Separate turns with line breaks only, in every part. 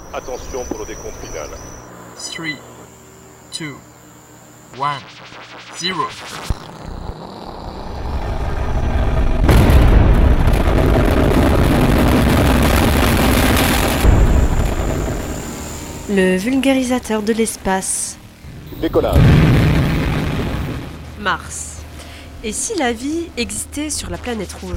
Attention pour le décompte final.
3, 2, 1, 0.
Le vulgarisateur de l'espace.
Décollage.
Mars. Et si la vie existait sur la planète rouge ?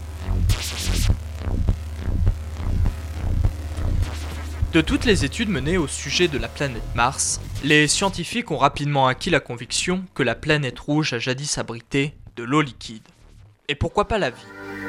De toutes les études menées au sujet de la planète Mars, les scientifiques ont rapidement acquis la conviction que la planète rouge a jadis abrité de l'eau liquide. Et pourquoi pas la vie ?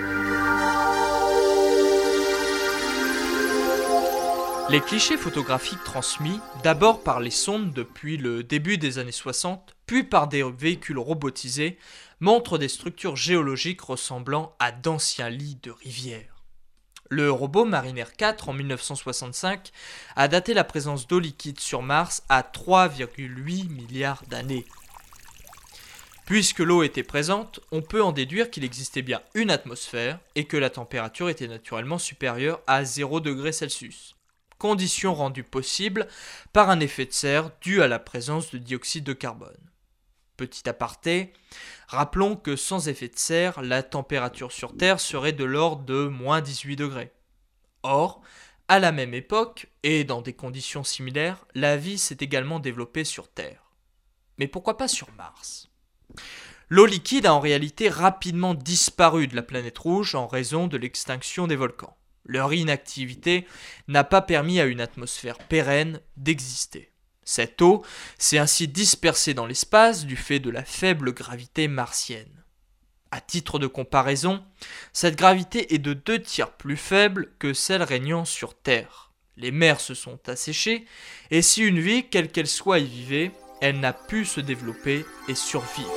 Les clichés photographiques transmis, d'abord par les sondes depuis le début des années 60, puis par des véhicules robotisés, montrent des structures géologiques ressemblant à d'anciens lits de rivières. Le robot Mariner 4 en 1965 a daté la présence d'eau liquide sur Mars à 3,8 milliards d'années. Puisque l'eau était présente, on peut en déduire qu'il existait bien une atmosphère et que la température était naturellement supérieure à 0 degré Celsius. Condition rendue possible par un effet de serre dû à la présence de dioxyde de carbone. Petit aparté, rappelons que sans effet de serre, la température sur Terre serait de l'ordre de moins 18 degrés. Or, à la même époque, et dans des conditions similaires, la vie s'est également développée sur Terre. Mais pourquoi pas sur Mars ? L'eau liquide a en réalité rapidement disparu de la planète rouge en raison de l'extinction des volcans. Leur inactivité n'a pas permis à une atmosphère pérenne d'exister. Cette eau s'est ainsi dispersée dans l'espace du fait de la faible gravité martienne. À titre de comparaison, cette gravité est de 2 tiers plus faible que celle régnant sur Terre. Les mers se sont asséchées, et si une vie, quelle qu'elle soit, y vivait, elle n'a pu se développer et survivre.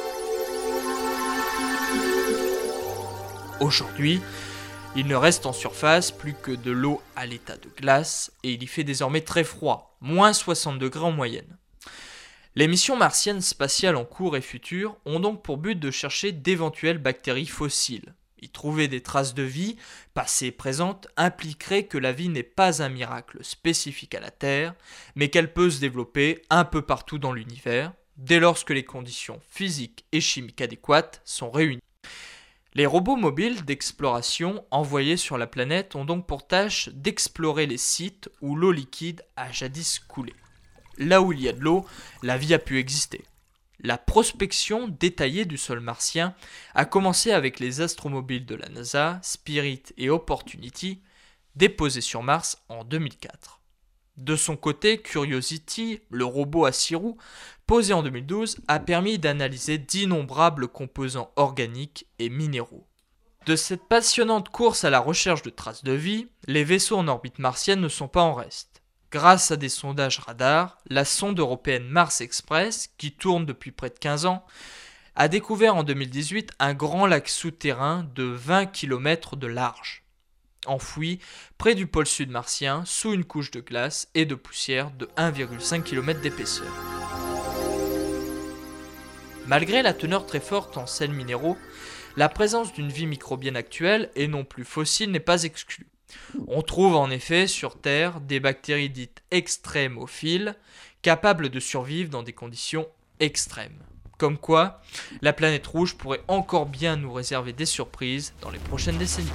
Aujourd'hui, il ne reste en surface plus que de l'eau à l'état de glace et il y fait désormais très froid, moins 60 degrés en moyenne. Les missions martiennes spatiales en cours et futures ont donc pour but de chercher d'éventuelles bactéries fossiles. Y trouver des traces de vie, passées et présentes, impliquerait que la vie n'est pas un miracle spécifique à la Terre, mais qu'elle peut se développer un peu partout dans l'univers, dès lors que les conditions physiques et chimiques adéquates sont réunies. Les robots mobiles d'exploration envoyés sur la planète ont donc pour tâche d'explorer les sites où l'eau liquide a jadis coulé. Là où il y a de l'eau, la vie a pu exister. La prospection détaillée du sol martien a commencé avec les astromobiles de la NASA, Spirit et Opportunity, déposés sur Mars en 2004. De son côté, Curiosity, le robot à 6 roues, posé en 2012, a permis d'analyser d'innombrables composants organiques et minéraux. De cette passionnante course à la recherche de traces de vie, les vaisseaux en orbite martienne ne sont pas en reste. Grâce à des sondages radars, la sonde européenne Mars Express, qui tourne depuis près de 15 ans, a découvert en 2018 un grand lac souterrain de 20 km de large, enfoui près du pôle sud martien sous une couche de glace et de poussière de 1,5 km d'épaisseur. Malgré la teneur très forte en sels minéraux, la présence d'une vie microbienne actuelle et non plus fossile n'est pas exclue. On trouve en effet sur Terre des bactéries dites extrémophiles, capables de survivre dans des conditions extrêmes. Comme quoi, la planète rouge pourrait encore bien nous réserver des surprises dans les prochaines décennies.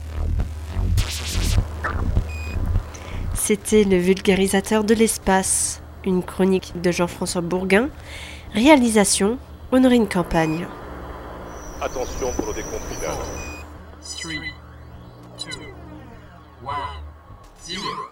C'était le vulgarisateur de l'espace, une chronique de Jean-François Bourguin, réalisation Honorine Campagne.
Attention pour le décompte final.
3, 2, 1, 0.